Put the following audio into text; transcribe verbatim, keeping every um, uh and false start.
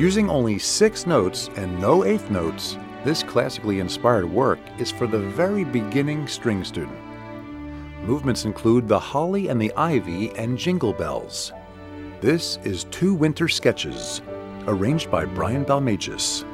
Using only six notes and no eighth notes, this classically inspired work is for the very beginning string student. Movements include the Holly and the Ivy and Jingle Bells. This is Two Winter Sketches, arranged by Brian Balmages.